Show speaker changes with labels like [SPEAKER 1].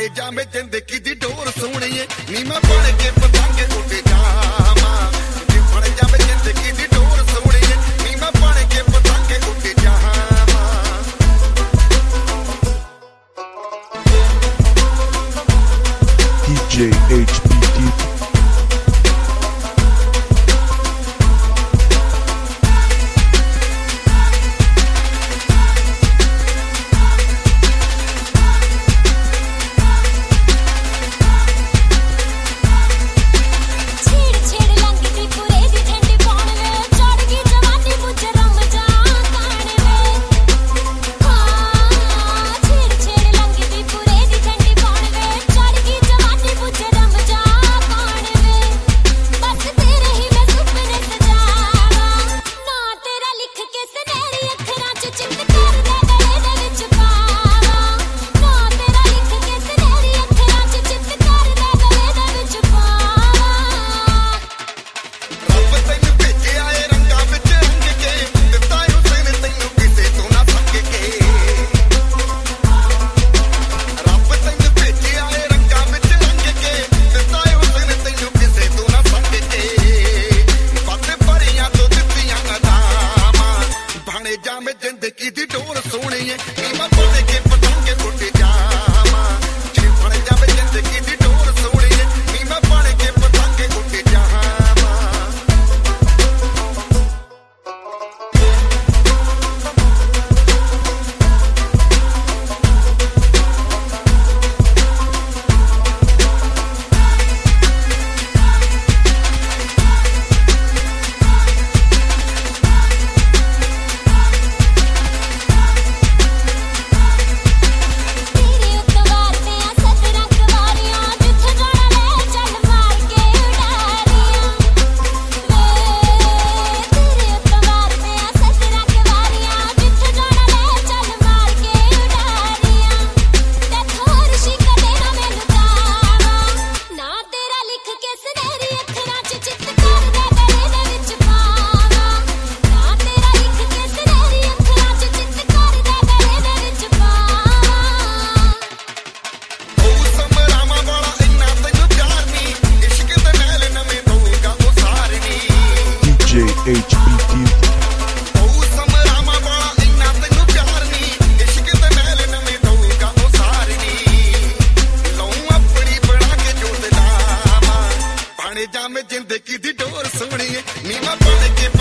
[SPEAKER 1] भाणे जामे जिंदगी दी डोर सोहणीए नी मैं बन के पतंगे उड़ जावां भाणे जामे जिंदगी दी डोर सोहणीए नी मैं बन के पतंगे उड़ जावां
[SPEAKER 2] DJ HBD जामे जिंदगी दी डोर सोहणीए नी मैं बन के पतंगे उड़ जावां भाणे जामे जिंदगी दी डोर सोहणीए नी मैं बन के पतंगे उड़ जावां HBD
[SPEAKER 1] ਉਹ ਸਮਰਾਵਾਂ ਵਾਲਾ ਇੰਨਾ ਤੈਨੂੰ ਪਿਆਰ ਨੀ ਇਸ਼ਕ ਤੇ ਮਹਿਲ ਨਵੇਂ ਦਊਗਾ ਉਹ ਸਾਰਨੀ ਲਊ ਆਪਣੀ ਬਣਾ ਕੇ ਜੋਤ ਲਾਵਾਂ ਭਾਣੇ ਜਾਵੇਂ ਜ਼ਿੰਦਗੀ ਦੀ ਡੋਰ ਸੋਹਣੀਏ ਨੀ ਮੈਂ ਬਣ ਕੇ